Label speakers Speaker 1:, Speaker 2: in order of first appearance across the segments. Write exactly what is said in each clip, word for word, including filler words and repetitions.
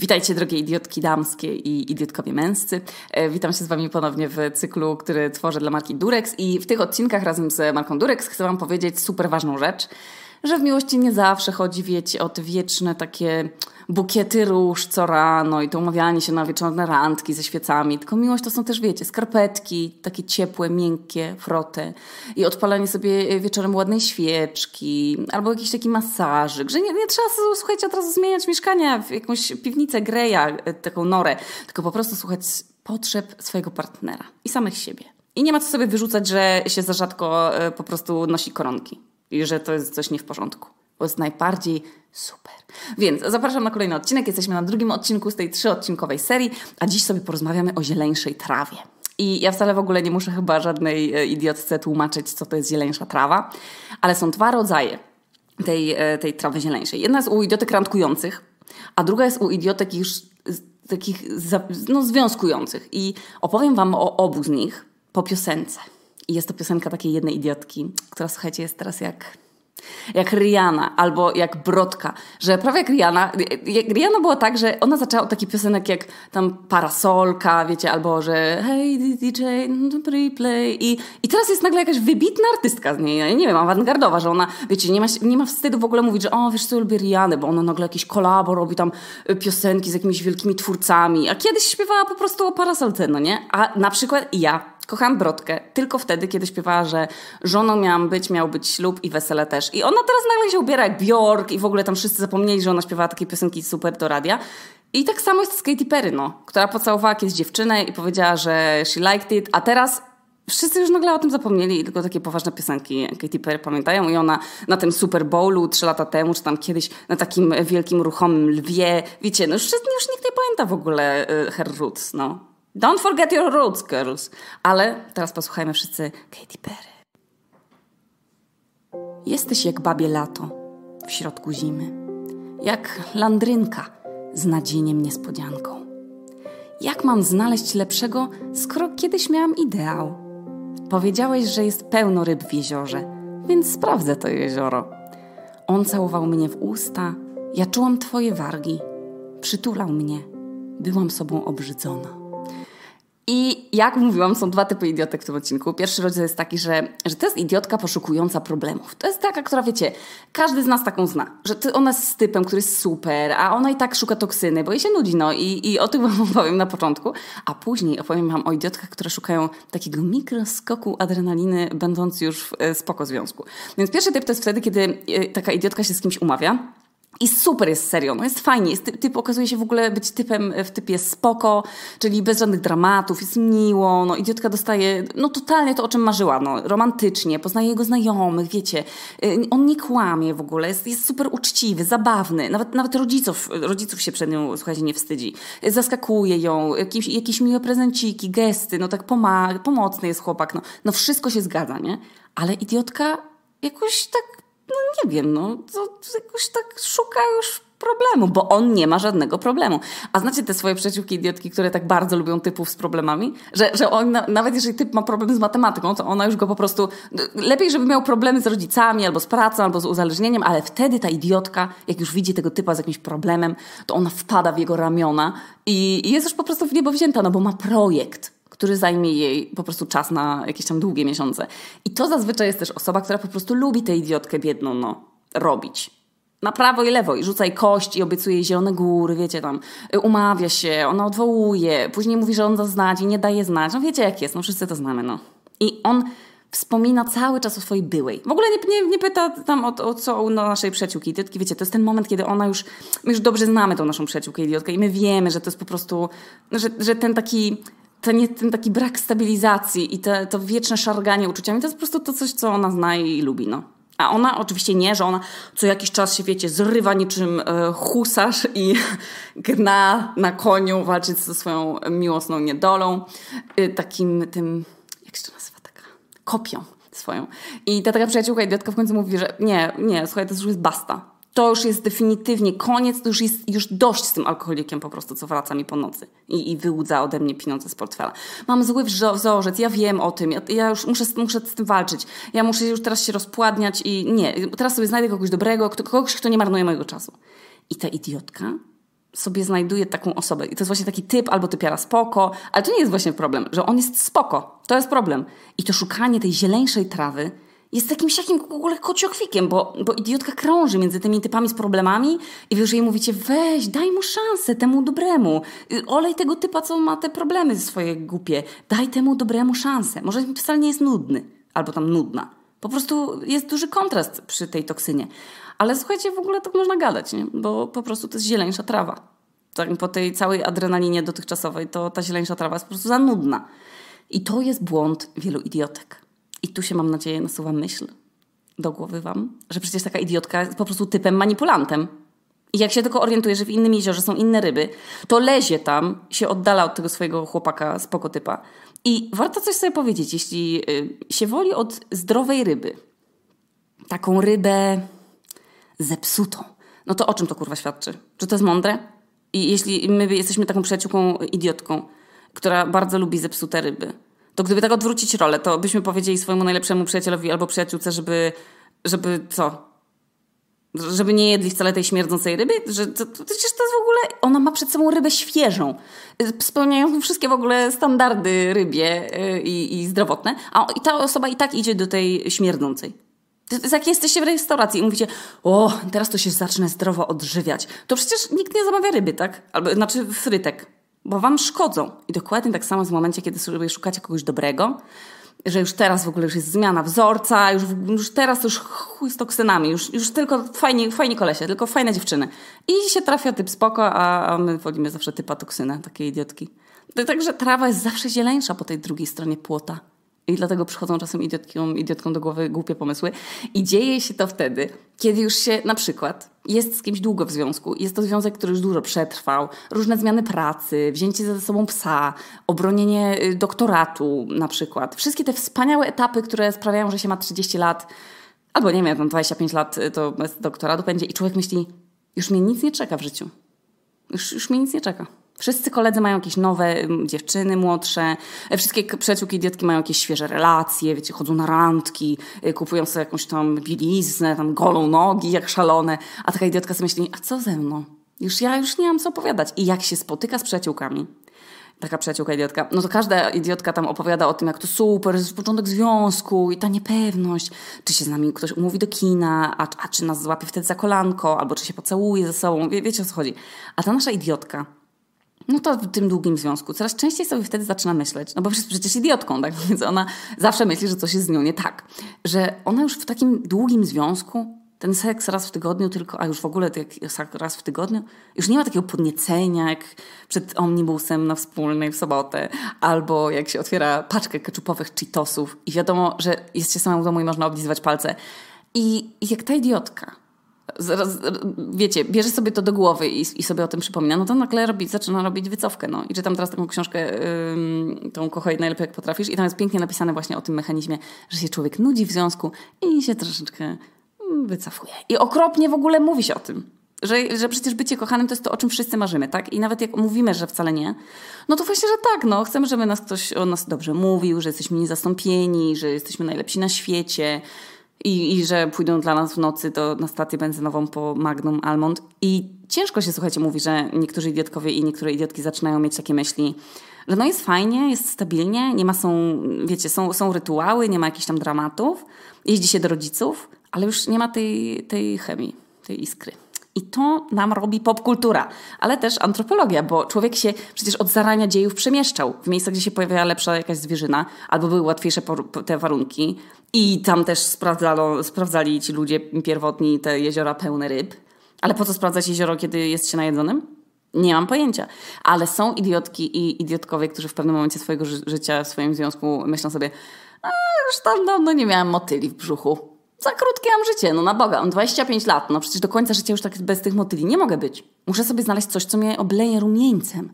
Speaker 1: Witajcie drogie idiotki damskie i idiotkowie męscy. Witam się z wami ponownie w cyklu, który tworzę dla marki Durex i w tych odcinkach razem z marką Durex chcę wam powiedzieć super ważną rzecz, że w miłości nie zawsze chodzi, wiecie, o te wieczne takie bukiety róż co rano i to umawianie się na wieczorne randki ze świecami, tylko miłość to są też, wiecie, skarpetki, takie ciepłe, miękkie, frote i odpalanie sobie wieczorem ładnej świeczki albo jakiś taki masażyk, że nie, nie trzeba, słuchajcie, od razu zmieniać mieszkania w jakąś piwnicę Greya, taką norę, tylko po prostu słuchać potrzeb swojego partnera i samych siebie. I nie ma co sobie wyrzucać, że się za rzadko po prostu nosi koronki i że to jest coś nie w porządku. Bo jest najbardziej super. Więc zapraszam na kolejny odcinek. Jesteśmy na drugim odcinku z tej trzyodcinkowej serii, a dziś sobie porozmawiamy o zieleńszej trawie. I ja wcale w ogóle nie muszę chyba żadnej idiotce tłumaczyć, co to jest zieleńsza trawa, ale są dwa rodzaje tej, tej trawy zieleńszej. Jedna jest u idiotek randkujących, a druga jest u idiotek już takich no, związkujących. I opowiem wam o obu z nich po piosence. I jest to piosenka takiej jednej idiotki, która, słuchajcie, jest teraz jak... jak Rihanna albo jak Brodka, że prawie jak Rihanna. Rihanna była tak, że ona zaczęła od takich piosenek jak tam Parasolka, wiecie, albo że hey D J, replay i, i teraz jest nagle jakaś wybitna artystka z niej, ja nie wiem, awangardowa, że ona, wiecie, nie ma, nie ma wstydu w ogóle mówić, że o, wiesz co, lubię Rihannę, bo ona nagle jakieś kolabo robi tam piosenki z jakimiś wielkimi twórcami, a kiedyś śpiewała po prostu o Parasolce, no nie? A na przykład ja kocham Brodkę tylko wtedy, kiedy śpiewała, że żoną miałam być, miał być ślub i wesele też. I ona teraz nagle się ubiera jak Bjork i w ogóle tam wszyscy zapomnieli, że ona śpiewała takie piosenki super do radia. I tak samo jest z Katy Perry, no, która pocałowała kiedyś dziewczynę i powiedziała, że she liked it, a teraz wszyscy już nagle o tym zapomnieli i tylko takie poważne piosenki Katy Perry pamiętają i ona na tym Super Bowlu trzy lata temu, czy tam kiedyś na takim wielkim, ruchomym lwie, wiecie, no już, już nikt nie pamięta w ogóle uh, her roots, no. Don't forget your roots, girls. Ale teraz posłuchajmy wszyscy Katy Perry. Jesteś jak babie lato w środku zimy. Jak landrynka z nadzieniem niespodzianką. Jak mam znaleźć lepszego, skoro kiedyś miałam ideał? Powiedziałeś, że jest pełno ryb w jeziorze, więc sprawdzę to jezioro. On całował mnie w usta, ja czułam twoje wargi. Przytulał mnie, byłam sobą obrzydzona. I jak mówiłam, są dwa typy idiotek w tym odcinku. Pierwszy rodzaj jest taki, że, że to jest idiotka poszukująca problemów. To jest taka, która, wiecie, każdy z nas taką zna. Że ty, ona jest z typem, który jest super, a ona i tak szuka toksyny, bo jej się nudzi, no i, i o tym wam opowiem na początku. A później opowiem wam o idiotkach, które szukają takiego mikroskoku adrenaliny, będąc już w e, spoko związku. Więc pierwszy typ to jest wtedy, kiedy e, taka idiotka się z kimś umawia. I super jest serio, no jest fajnie, jest, typ, typ okazuje się w ogóle być typem, w typie spoko, czyli bez żadnych dramatów, jest miło, no idiotka dostaje, no totalnie to, o czym marzyła, no romantycznie, poznaje jego znajomych, wiecie, on nie kłamie w ogóle, jest, jest super uczciwy, zabawny, nawet, nawet rodziców, rodziców się przed nią, słuchajcie, nie wstydzi, zaskakuje ją, jakieś, jakieś miłe prezenciki, gesty, no tak pomaga, pomocny jest chłopak, no, no wszystko się zgadza, nie? Ale idiotka jakoś tak, no nie wiem, no to, to jakoś tak szuka już problemu, bo on nie ma żadnego problemu. A znacie te swoje przyjaciółki idiotki, które tak bardzo lubią typów z problemami? Że, że on, nawet jeżeli typ ma problem z matematyką, to ona już go po prostu... Lepiej, żeby miał problemy z rodzicami, albo z pracą, albo z uzależnieniem, ale wtedy ta idiotka, jak już widzi tego typa z jakimś problemem, to ona wpada w jego ramiona i, i jest już po prostu w niebo wzięta, no bo ma projekt, który zajmie jej po prostu czas na jakieś tam długie miesiące. I to zazwyczaj jest też osoba, która po prostu lubi tę idiotkę biedną, no, robić. Na prawo i lewo. I rzuca jej kość i obiecuje jej zielone góry, wiecie, tam umawia się, ona odwołuje, później mówi, że on da znać i nie daje znać. No wiecie jak jest, no wszyscy to znamy, no. I on wspomina cały czas o swojej byłej. W ogóle nie, nie, nie pyta tam o, o co u naszej przyjaciółki idiotki. Wiecie, to jest ten moment, kiedy ona już, my już dobrze znamy tą naszą przyjaciółkę idiotkę i my wiemy, że to jest po prostu, że, że ten taki... Ten, ten taki brak stabilizacji i te, to wieczne szarganie uczuciami, to jest po prostu to coś, co ona zna i lubi, no. A ona oczywiście nie, że ona co jakiś czas się, wiecie, zrywa niczym e, husarz i gna na koniu, walczyć ze swoją miłosną niedolą, e, takim tym, jak się to nazywa, taka kopią swoją. I ta taka przyjaciółka idiotka w końcu mówi, że nie, nie, słuchaj, to już jest basta. To już jest definitywnie koniec, to już jest już dość z tym alkoholikiem po prostu, co wraca mi po nocy i, i wyłudza ode mnie pieniądze z portfela. Mam zły wzorzec, ja wiem o tym, ja, ja już muszę, muszę z tym walczyć. Ja muszę już teraz się rozpładniać i nie, teraz sobie znajdę kogoś dobrego, kto, kogoś, kto nie marnuje mojego czasu. I ta idiotka sobie znajduje taką osobę. I to jest właśnie taki typ albo typiara spoko, ale to nie jest właśnie problem, że on jest spoko. To jest problem. I to szukanie tej zieleńszej trawy jest jakimś takim w ogóle kociokwikiem, bo, bo idiotka krąży między tymi typami z problemami i wy już jej mówicie, weź, daj mu szansę, temu dobremu. Olej tego typa, co ma te problemy swoje głupie. Daj temu dobremu szansę. Może wcale nie jest nudny, albo tam nudna. Po prostu jest duży kontrast przy tej toksynie. Ale słuchajcie, w ogóle tak można gadać, nie? Bo po prostu to jest zieleńsza trawa. Tak, po tej całej adrenalinie dotychczasowej to ta zieleńsza trawa jest po prostu za nudna. I to jest błąd wielu idiotek. I tu się, mam nadzieję, nasuwa myśl do głowy wam, że przecież taka idiotka jest po prostu typem manipulantem. I jak się tylko orientuje, że w innym jeziorze są inne ryby, to lezie tam, się oddala od tego swojego chłopaka spoko typa. I warto coś sobie powiedzieć, jeśli się woli od zdrowej ryby, taką rybę zepsutą, no to o czym to kurwa świadczy? Czy to jest mądre? I jeśli my jesteśmy taką przyjaciółką idiotką, która bardzo lubi zepsute ryby, to gdyby tak odwrócić rolę, to byśmy powiedzieli swojemu najlepszemu przyjacielowi albo przyjaciółce, żeby, żeby co? Żeby nie jedli wcale tej śmierdzącej ryby? Że to, to, przecież to jest w ogóle... Ona ma przed sobą rybę świeżą, spełniającą wszystkie w ogóle standardy rybie i, i zdrowotne, a i ta osoba i tak idzie do tej śmierdzącej. Jak jesteście w restauracji i mówicie, o, teraz to się zacznę zdrowo odżywiać, to przecież nikt nie zamawia ryby, tak? Albo, znaczy frytek, bo wam szkodzą. I dokładnie tak samo w momencie, kiedy sobie szukacie kogoś dobrego, że już teraz w ogóle już jest zmiana wzorca, już, już teraz to już chuj z toksynami, już, już tylko fajni, fajni kolesie, tylko fajne dziewczyny. I się trafia typ spoko, a, a my wolimy zawsze typa toksynę, takie idiotki. Także trawa jest zawsze zieleńsza po tej drugiej stronie płota. I dlatego przychodzą czasem idiotkom, idiotkom do głowy głupie pomysły. I dzieje się to wtedy, kiedy już się na przykład jest z kimś długo w związku. Jest to związek, który już dużo przetrwał. Różne zmiany pracy, wzięcie ze sobą psa, obronienie doktoratu na przykład. Wszystkie te wspaniałe etapy, które sprawiają, że się ma trzydzieści lat, albo nie wiem, tam dwadzieścia pięć lat to bez doktoratu będzie. I człowiek myśli, już mnie nic nie czeka w życiu. Już, już mnie nic nie czeka. Wszyscy koledzy mają jakieś nowe dziewczyny młodsze, wszystkie przyjaciółki idiotki mają jakieś świeże relacje, wiecie, chodzą na randki, kupują sobie jakąś tam bieliznę, tam golą nogi jak szalone, a taka idiotka sobie myśli, a co ze mną? Już ja już nie mam co opowiadać. I jak się spotyka z przyjaciółkami, taka przyjaciółka idiotka, no to każda idiotka tam opowiada o tym, jak to super, jest początek związku i ta niepewność, czy się z nami ktoś umówi do kina, a, a czy nas złapie wtedy za kolanko, albo czy się pocałuje ze sobą, Wie, wiecie o co chodzi. A ta nasza idiotka, no to w tym długim związku coraz częściej sobie wtedy zaczyna myśleć, no bo jest przecież idiotką, tak? Więc ona zawsze myśli, że coś jest z nią nie tak. Że ona już w takim długim związku, ten seks raz w tygodniu tylko, a już w ogóle jak raz w tygodniu, już nie ma takiego podniecenia jak przed omnibusem na wspólnej w sobotę, albo jak się otwiera paczkę keczupowych Cheetosów i wiadomo, że jest się samą w domu i można oblizywać palce. I, i jak ta idiotka zaraz, wiecie, bierze sobie to do głowy i, i sobie o tym przypomina, no to nagle robi, zaczyna robić wycofkę. No. I czytam teraz taką książkę, ym, tą Kochaj najlepiej jak potrafisz i tam jest pięknie napisane właśnie o tym mechanizmie, że się człowiek nudzi w związku i się troszeczkę wycofuje. I okropnie w ogóle mówi się o tym, że, że przecież bycie kochanym to jest to, o czym wszyscy marzymy, tak? I nawet jak mówimy, że wcale nie, no to właśnie, że tak, no. Chcemy, żeby nas ktoś o nas dobrze mówił, że jesteśmy niezastąpieni, że jesteśmy najlepsi na świecie, I, I że pójdą dla nas w nocy to na stację benzynową po Magnum Almond. I ciężko się, słuchajcie, mówi, że niektórzy idiotkowie i niektóre idiotki zaczynają mieć takie myśli, że no jest fajnie, jest stabilnie, nie ma, są, wiecie, są, są rytuały, nie ma jakichś tam dramatów, jeździ się do rodziców, ale już nie ma tej, tej chemii, tej iskry. I to nam robi popkultura, ale też antropologia, bo człowiek się przecież od zarania dziejów przemieszczał w miejsca, gdzie się pojawiała lepsza jakaś zwierzyna, albo były łatwiejsze te warunki i tam też sprawdzano, sprawdzali ci ludzie pierwotni te jeziora pełne ryb. Ale po co sprawdzać jezioro, kiedy jest się najedzonym? Nie mam pojęcia. Ale są idiotki i idiotkowie, którzy w pewnym momencie swojego ży- życia, w swoim związku myślą sobie, a już tam dawno nie miałam motyli w brzuchu. Za krótkie mam życie, no na Boga, mam dwadzieścia pięć lat, no przecież do końca życia już tak bez tych motyli nie mogę być. Muszę sobie znaleźć coś, co mnie obleje rumieńcem.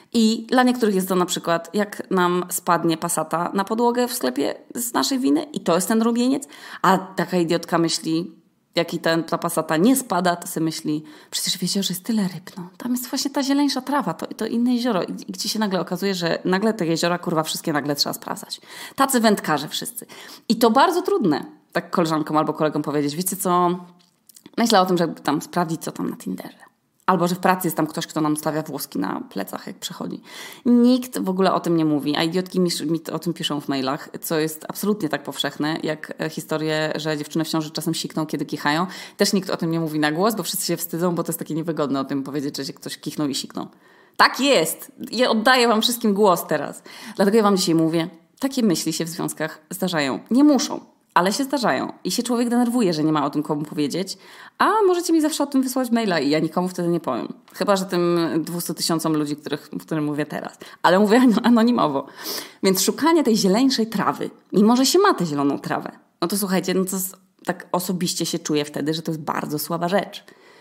Speaker 1: I dla niektórych jest to na przykład, jak nam spadnie pasata na podłogę w sklepie z naszej winy i to jest ten rumieniec, a taka idiotka myśli, jak i ten, ta pasata nie spada, to sobie myśli, przecież w jeziorze jest tyle ryb, no. Tam jest właśnie ta zieleńsza trawa, to, to inne jezioro. I, I gdzie się nagle okazuje, że nagle te jeziora, kurwa, wszystkie nagle trzeba sprawdzać. Tacy wędkarze wszyscy. I to bardzo trudne, tak koleżankom albo kolegom powiedzieć, wiecie co, myślę o tym, żeby tam sprawdzić, co tam na Tinderze. Albo że w pracy jest tam ktoś, kto nam stawia włoski na plecach, jak przechodzi. Nikt w ogóle o tym nie mówi, a idiotki mi, mi o tym piszą w mailach, co jest absolutnie tak powszechne, jak historie, że dziewczyny w ciąży czasem sikną, kiedy kichają. Też nikt o tym nie mówi na głos, bo wszyscy się wstydzą, bo to jest takie niewygodne o tym powiedzieć, że się ktoś kichnął i siknął. Tak jest! Ja oddaję wam wszystkim głos teraz. Dlatego ja wam dzisiaj mówię, takie myśli się w związkach zdarzają. Nie muszą, ale się zdarzają. I się człowiek denerwuje, że nie ma o tym komu powiedzieć. A możecie mi zawsze o tym wysłać maila i ja nikomu wtedy nie powiem. Chyba że tym dwustu tysiącom ludzi, których, którym mówię teraz. Ale mówię anonimowo. Więc szukanie tej zieleńszej trawy, mimo że się ma tę zieloną trawę, no to słuchajcie, no to tak osobiście się czuję wtedy, że to jest bardzo słaba rzecz.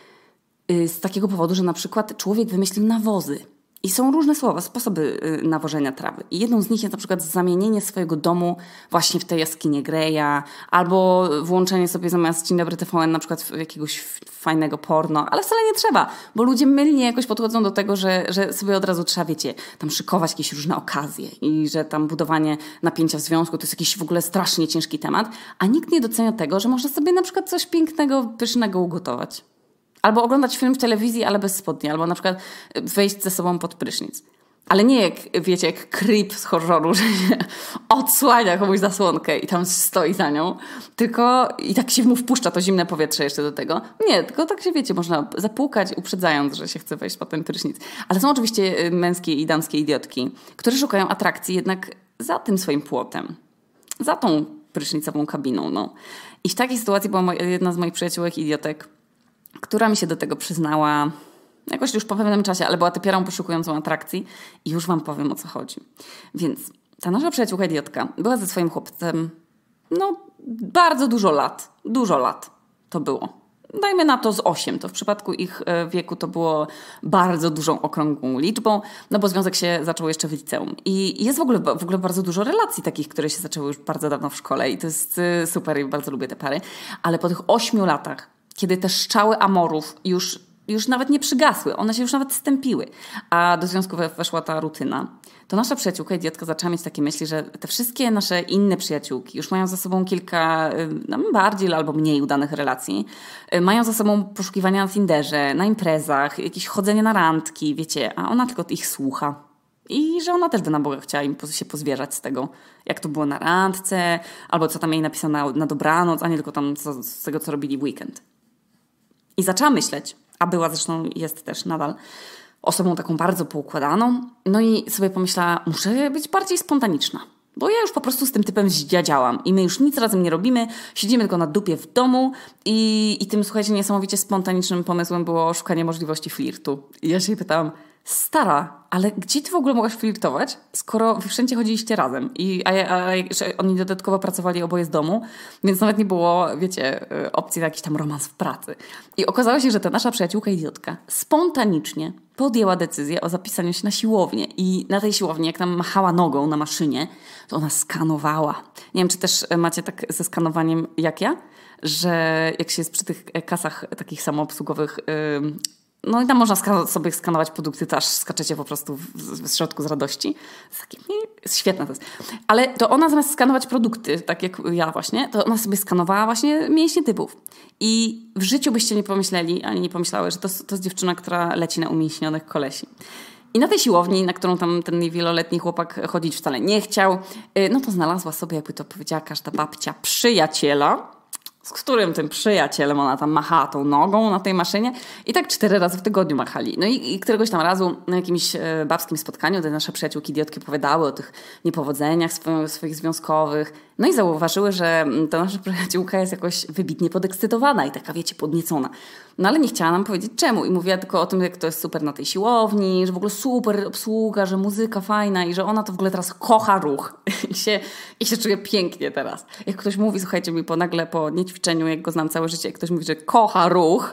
Speaker 1: Z takiego powodu, że na przykład człowiek wymyślił nawozy. I są różne słowa, sposoby nawożenia trawy. I jedną z nich jest na przykład zamienienie swojego domu właśnie w tę jaskinię Greya, albo włączenie sobie zamiast Dzień Dobry T V N na przykład jakiegoś fajnego porno, ale wcale nie trzeba, bo ludzie mylnie jakoś podchodzą do tego, że, że sobie od razu trzeba, wiecie, tam szykować jakieś różne okazje i że tam budowanie napięcia w związku to jest jakiś w ogóle strasznie ciężki temat, a nikt nie docenia tego, że można sobie na przykład coś pięknego, pysznego ugotować. Albo oglądać film w telewizji, ale bez spodni. Albo na przykład wejść ze sobą pod prysznic. Ale nie jak, wiecie, jak creep z horroru, że się odsłania komuś zasłonkę i tam stoi za nią. Tylko i tak się mu wpuszcza to zimne powietrze jeszcze do tego. Nie, tylko tak się, wiecie, można zapłukać, uprzedzając, że się chce wejść pod ten prysznic. Ale są oczywiście męskie i damskie idiotki, które szukają atrakcji jednak za tym swoim płotem. Za tą prysznicową kabiną, no. I w takiej sytuacji była moja, jedna z moich przyjaciółek idiotek, która mi się do tego przyznała jakoś już po pewnym czasie, ale była typiarą poszukującą atrakcji i już wam powiem, o co chodzi. Więc ta nasza przyjaciółka idiotka była ze swoim chłopcem no bardzo dużo lat. Dużo lat to było. Dajmy na to z osiem. To w przypadku ich wieku to było bardzo dużą, okrągłą liczbą, no bo związek się zaczął jeszcze w liceum. I jest w ogóle, w ogóle bardzo dużo relacji takich, które się zaczęły już bardzo dawno w szkole i to jest super i bardzo lubię te pary. Ale po tych ośmiu latach, kiedy te strzały amorów już, już nawet nie przygasły, one się już nawet stępiły, a do związku weszła ta rutyna, to nasza przyjaciółka idiotka zaczęła mieć takie myśli, że te wszystkie nasze inne przyjaciółki już mają za sobą kilka no, bardziej albo mniej udanych relacji, mają za sobą poszukiwania na Tinderze, na imprezach, jakieś chodzenie na randki, wiecie, a ona tylko ich słucha. I że ona też by na Boga chciała im się pozwierzać z tego, jak to było na randce, albo co tam jej napisano na, na dobranoc, a nie tylko tam co, z tego, co robili w weekend. I zaczęła myśleć, a była zresztą, jest też nadal osobą taką bardzo poukładaną, no i sobie pomyślała, muszę być bardziej spontaniczna, bo ja już po prostu z tym typem zdziadziałam i my już nic razem nie robimy, siedzimy tylko na dupie w domu i, i tym, słuchajcie, niesamowicie spontanicznym pomysłem było szukanie możliwości flirtu. I ja się jej pytałam, stara, ale gdzie ty w ogóle mogłaś flirtować, skoro wy wszędzie chodziliście razem? I, a, a, a oni dodatkowo pracowali oboje z domu, więc nawet nie było, wiecie, opcji na jakiś tam romans w pracy. I okazało się, że ta nasza przyjaciółka idiotka spontanicznie podjęła decyzję o zapisaniu się na siłownię. I na tej siłowni, jak tam machała nogą na maszynie, to ona skanowała. Nie wiem, czy też macie tak ze skanowaniem jak ja, że jak się jest przy tych kasach takich samoobsługowych... Yy, no i tam można ska- sobie skanować produkty, to aż skaczecie po prostu w, w, w środku z radości. Takie, jest świetne to jest. Ale to ona zamiast skanować produkty, tak jak ja właśnie, to ona sobie skanowała właśnie mięśnie typów. I w życiu byście nie pomyśleli, ani nie pomyślały, że to, to jest dziewczyna, która leci na umięśnionych kolesi. I na tej siłowni, na którą tam ten wieloletni chłopak chodzić wcale nie chciał, no to znalazła sobie, jakby to powiedziała każda babcia, przyjaciela, z którym tym przyjacielem ona tam machała tą nogą na tej maszynie i tak cztery razy w tygodniu machali. No i, i któregoś tam razu na jakimś e, babskim spotkaniu te nasze przyjaciółki idiotki opowiadały o tych niepowodzeniach sw- swoich związkowych. No i zauważyły, że ta nasza przyjaciółka jest jakoś wybitnie podekscytowana i taka, wiecie, podniecona. No ale nie chciała nam powiedzieć czemu i mówiła tylko o tym, jak to jest super na tej siłowni, że w ogóle super obsługa, że muzyka fajna i że ona to w ogóle teraz kocha ruch i się, i się czuje pięknie teraz. Jak ktoś mówi, słuchajcie mi, po nagle po niećwiczeniu, jak go znam całe życie, jak ktoś mówi, że kocha ruch,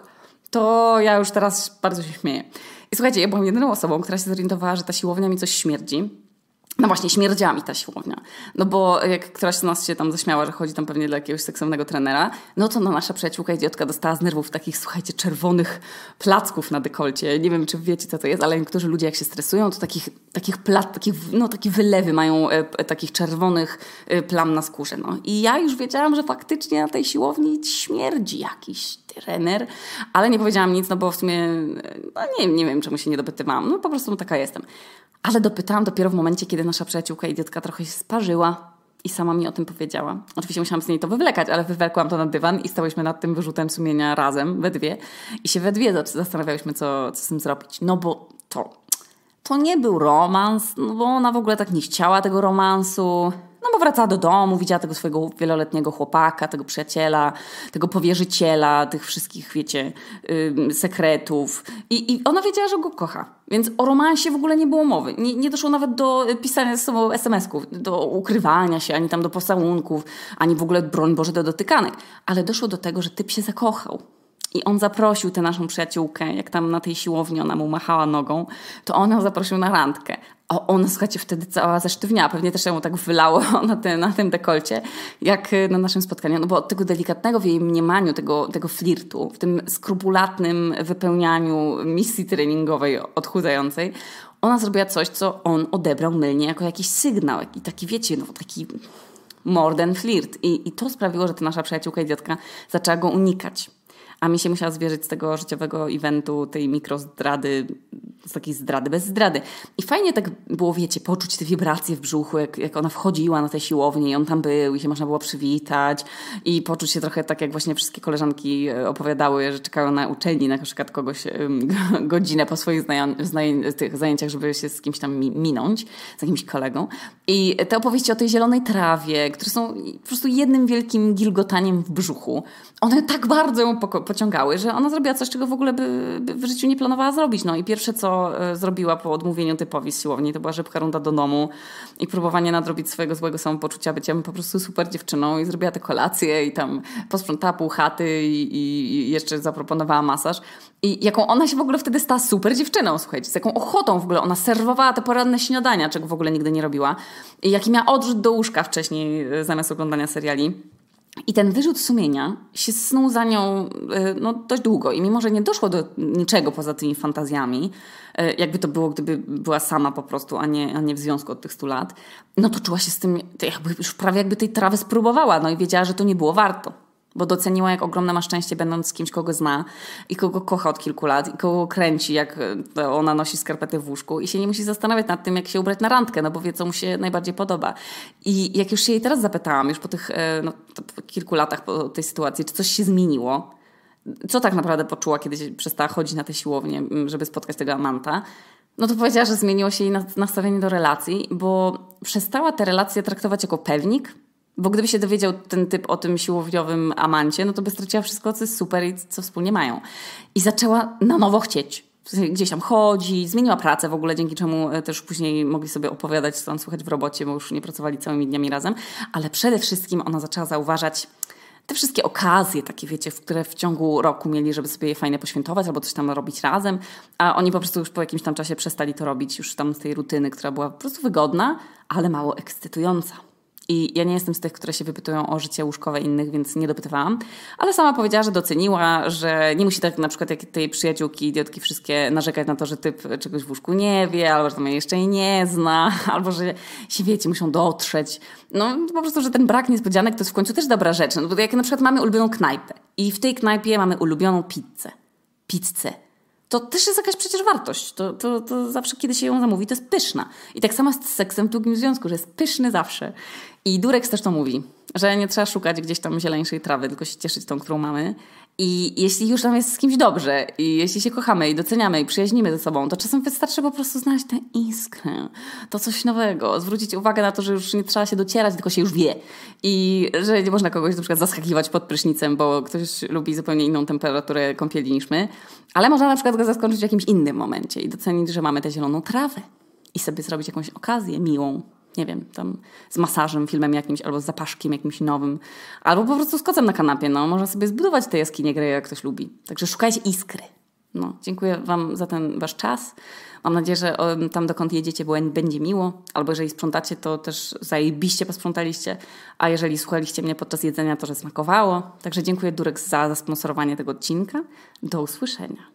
Speaker 1: to ja już teraz bardzo się śmieję. I słuchajcie, ja byłam jedyną osobą, która się zorientowała, że ta siłownia mi coś śmierdzi. No właśnie, śmierdziała mi ta siłownia. No bo jak któraś z nas się tam zaśmiała, że chodzi tam pewnie dla jakiegoś seksownego trenera, no to no nasza przyjaciółka idiotka dostała z nerwów takich, słuchajcie, czerwonych placków na dekolcie. Nie wiem, czy wiecie, co to jest, ale niektórzy ludzie, jak się stresują, to takich, takich plat, takich, no takie wylewy mają e, takich czerwonych e, plam na skórze. No. I ja już wiedziałam, że faktycznie na tej siłowni śmierdzi jakiś trener, ale nie powiedziałam nic, no bo w sumie no nie, nie wiem, czemu się nie dopytywałam. No po prostu taka jestem. Ale dopytałam dopiero w momencie, kiedy nasza przyjaciółka idiotka trochę się sparzyła i sama mi o tym powiedziała. Oczywiście musiałam z niej to wywlekać, ale wywlekłam to na dywan i stałyśmy nad tym wyrzutem sumienia razem, we dwie. I się we dwie zastanawiałyśmy, co, co z tym zrobić. No bo to, to nie był romans, no bo ona w ogóle tak nie chciała tego romansu. No bo wracała do domu, widziała tego swojego wieloletniego chłopaka, tego przyjaciela, tego powierzyciela, tych wszystkich, wiecie, yy, sekretów. I, I ona wiedziała, że go kocha. Więc o romansie w ogóle nie było mowy. Nie, nie doszło nawet do pisania ze sobą es em esków, do ukrywania się, ani tam do pocałunków, ani w ogóle, broń Boże, do dotykanek. Ale doszło do tego, że typ się zakochał. I on zaprosił tę naszą przyjaciółkę, jak tam na tej siłowni ona mu machała nogą, to on ją zaprosił na randkę. A ona, słuchajcie, wtedy cała zesztywniała. Pewnie też ją tak wylało na, te, na tym dekolcie, jak na naszym spotkaniu. No bo od tego delikatnego w jej mniemaniu, tego, tego flirtu, w tym skrupulatnym wypełnianiu misji treningowej odchudzającej, ona zrobiła coś, co on odebrał mylnie jako jakiś sygnał. I taki, wiecie, no taki modern flirt. I, I to sprawiło, że ta nasza przyjaciółka idiotka zaczęła go unikać. A mi się musiała zwierzyć z tego życiowego eventu, tej mikrozdrady, z takiej zdrady bez zdrady. I fajnie tak było, wiecie, poczuć te wibracje w brzuchu, jak, jak ona wchodziła na tę siłownię i on tam był i się można było przywitać i poczuć się trochę tak, jak właśnie wszystkie koleżanki opowiadały, że czekają na uczelni, na przykład kogoś um, godzinę po swoich znajo- znaj- tych zajęciach, żeby się z kimś tam mi- minąć, z jakimś kolegą. I te opowieści o tej zielonej trawie, które są po prostu jednym wielkim gilgotaniem w brzuchu, one tak bardzo ją poko- pociągały, że ona zrobiła coś, czego w ogóle by, by w życiu nie planowała zrobić. No i pierwsze, co e, zrobiła po odmówieniu typowi z siłowni, to była szybka runda do domu i próbowanie nadrobić swojego złego samopoczucia byciem po prostu super dziewczyną i zrobiła te kolacje i tam posprzątała pół chaty i, i, i jeszcze zaproponowała masaż. I jaką ona się w ogóle wtedy stała super dziewczyną, słuchajcie, z jaką ochotą w ogóle ona serwowała te poranne śniadania, czego w ogóle nigdy nie robiła. I jaki miała odrzut do łóżka wcześniej zamiast oglądania seriali. I ten wyrzut sumienia się snuł za nią no, dość długo. I mimo, że nie doszło do niczego poza tymi fantazjami, jakby to było, gdyby była sama po prostu, a nie, a nie w związku od tych stu lat, no to czuła się z tym, jakby już prawie jakby tej trawy spróbowała. No i wiedziała, że to nie było warto. Bo doceniła, jak ogromne ma szczęście, będąc z kimś, kogo zna i kogo kocha od kilku lat i kogo kręci, jak ona nosi skarpety w łóżku i się nie musi zastanawiać nad tym, jak się ubrać na randkę, no bo wie, co mu się najbardziej podoba. I jak już się jej teraz zapytałam, już po tych no, po kilku latach po tej sytuacji, czy coś się zmieniło, co tak naprawdę poczuła, kiedy przestała chodzić na tę siłownię, żeby spotkać tego amanta, no to powiedziała, że zmieniło się jej nastawienie do relacji, bo przestała te relacje traktować jako pewnik. Bo gdyby się dowiedział ten typ o tym siłowniowym amancie, no to by straciła wszystko, co jest super i co wspólnie mają. I zaczęła na nowo chcieć. Gdzieś tam chodzi, zmieniła pracę w ogóle, dzięki czemu też później mogli sobie opowiadać, co tam słychać w robocie, bo już nie pracowali całymi dniami razem. Ale przede wszystkim ona zaczęła zauważać te wszystkie okazje, takie wiecie, w które w ciągu roku mieli, żeby sobie je fajnie poświętować albo coś tam robić razem, a oni po prostu już po jakimś tam czasie przestali to robić, już tam z tej rutyny, która była po prostu wygodna, ale mało ekscytująca. I ja nie jestem z tych, które się wypytują o życie łóżkowe innych, więc nie dopytywałam. Ale sama powiedziała, że doceniła, że nie musi tak na przykład jak tej przyjaciółki, idiotki wszystkie narzekać na to, że typ czegoś w łóżku nie wie, albo że tam jej jeszcze jej nie zna, albo że się wiecie, muszą dotrzeć. No po prostu, że ten brak niespodzianek to jest w końcu też dobra rzecz. No bo jak na przykład mamy ulubioną knajpę i w tej knajpie mamy ulubioną pizzę. Pizzę. To też jest jakaś przecież wartość. To, to, to zawsze, kiedy się ją zamówi, to jest pyszna. I tak samo z seksem w długim związku, że jest pyszny zawsze. I Durex też to mówi, że nie trzeba szukać gdzieś tam zieleńszej trawy, tylko się cieszyć tą, którą mamy. I jeśli już nam jest z kimś dobrze i jeśli się kochamy i doceniamy i przyjaźnimy ze sobą, to czasem wystarczy po prostu znaleźć tę iskrę, to coś nowego, zwrócić uwagę na to, że już nie trzeba się docierać, tylko się już wie. I że nie można kogoś na przykład zaskakiwać pod prysznicem, bo ktoś lubi zupełnie inną temperaturę kąpieli niż my, ale można na przykład go zaskoczyć w jakimś innym momencie i docenić, że mamy tę zieloną trawę i sobie zrobić jakąś okazję miłą. Nie wiem, tam z masażem, filmem jakimś, albo z zapaszkiem jakimś nowym, albo po prostu z kocem na kanapie. No, można sobie zbudować te jaskinie gry, jak ktoś lubi. Także szukajcie iskry. No, dziękuję wam za ten wasz czas. Mam nadzieję, że tam dokąd jedziecie będzie miło, albo jeżeli sprzątacie, to też zajebiście posprzątaliście, a jeżeli słuchaliście mnie podczas jedzenia, to że smakowało. Także dziękuję Durex za zasponsorowanie tego odcinka. Do usłyszenia.